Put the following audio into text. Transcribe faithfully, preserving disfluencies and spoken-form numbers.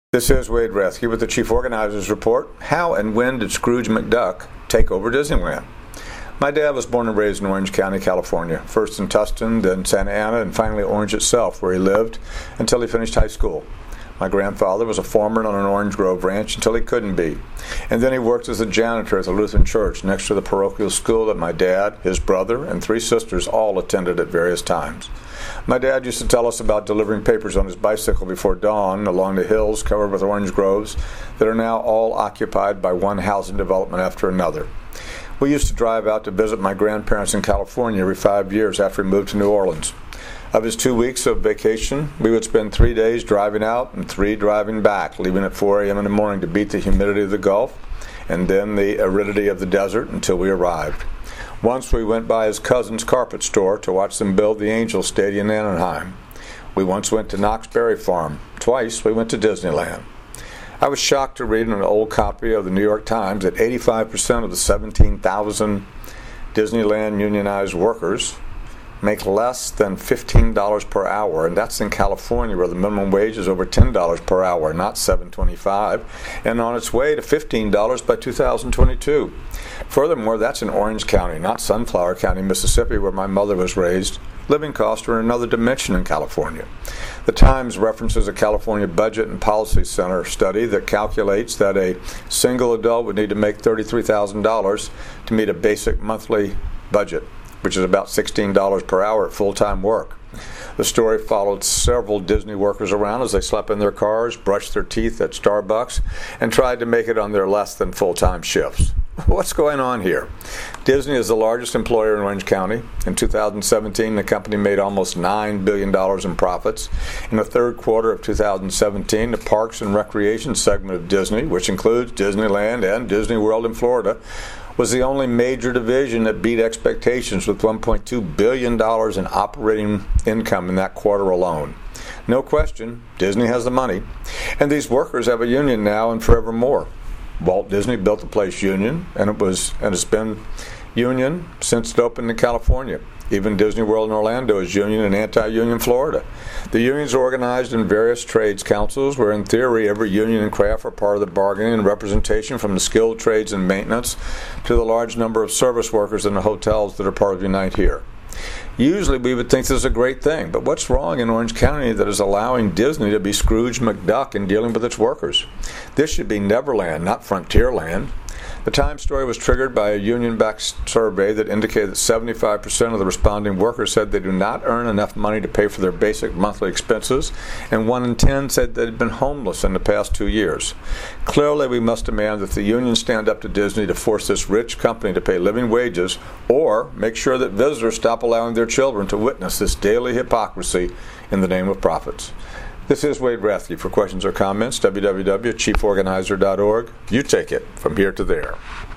This is Wade Rathke with the Chief Organizers Report. How and when did Scrooge McDuck take over Disneyland? My dad was born and raised in Orange County, California, first in Tustin, then Santa Ana, and finally Orange itself, where he lived until he finished high school. My grandfather was a foreman on an orange grove ranch until he couldn't be. And then he worked as a janitor at the Lutheran Church next to the parochial school that my dad, his brother, and three sisters all attended at various times. My dad used to tell us about delivering papers on his bicycle before dawn along the hills covered with orange groves that are now all occupied by one housing development after another. We used to drive out to visit my grandparents in California every five years after we moved to New Orleans. Of his two weeks of vacation, we would spend three days driving out and three driving back, leaving at four a.m. in the morning to beat the humidity of the Gulf and then the aridity of the desert until we arrived. Once we went by his cousin's carpet store to watch them build the Angel Stadium in Anaheim. We once went to Knott's Berry Farm. Twice we went to Disneyland. I was shocked to read in an old copy of the New York Times that eighty-five percent of the seventeen thousand Disneyland unionized workers make less than fifteen dollars per hour, and that's in California where the minimum wage is over ten dollars per hour, not seven dollars and twenty-five cents, and on its way to fifteen dollars by two thousand twenty-two. Furthermore, that's in Orange County, not Sunflower County, Mississippi, where my mother was raised. Living costs are in another dimension in California. The Times references a California Budget and Policy Center study that calculates that a single adult would need to make thirty-three thousand dollars to meet a basic monthly budget, which is about sixteen dollars per hour at full-time work. The story followed several Disney workers around as they slept in their cars, brushed their teeth at Starbucks, and tried to make it on their less than full-time shifts. What's going on here? Disney is the largest employer in Orange County. In two thousand seventeen, the company made almost nine billion dollars in profits. In the third quarter of two thousand seventeen, the Parks and Recreation segment of Disney, which includes Disneyland and Disney World in Florida, was the only major division that beat expectations with one point two billion dollars in operating income in that quarter alone. No question, Disney has the money, and these workers have a union now and forevermore. Walt Disney built the place union, and it was and it's been union since it opened in California. Even Disney World in Orlando is union and anti-union Florida. The unions are organized in various trades councils where in theory every union and craft are part of the bargaining and representation, from the skilled trades and maintenance to the large number of service workers in the hotels that are part of Unite Here. Usually we would think this is a great thing, but what's wrong in Orange County that is allowing Disney to be Scrooge McDuck in dealing with its workers? This should be Neverland, not Frontierland. The Times story was triggered by a union-backed survey that indicated that seventy-five percent of the responding workers said they do not earn enough money to pay for their basic monthly expenses, and one in ten said they had been homeless in the past two years. Clearly, we must demand that the union stand up to Disney to force this rich company to pay living wages, or make sure that visitors stop allowing their children to witness this daily hypocrisy in the name of profits. This is Wade Rathke. For questions or comments, w w w dot chief organizer dot org. You take it from here to there.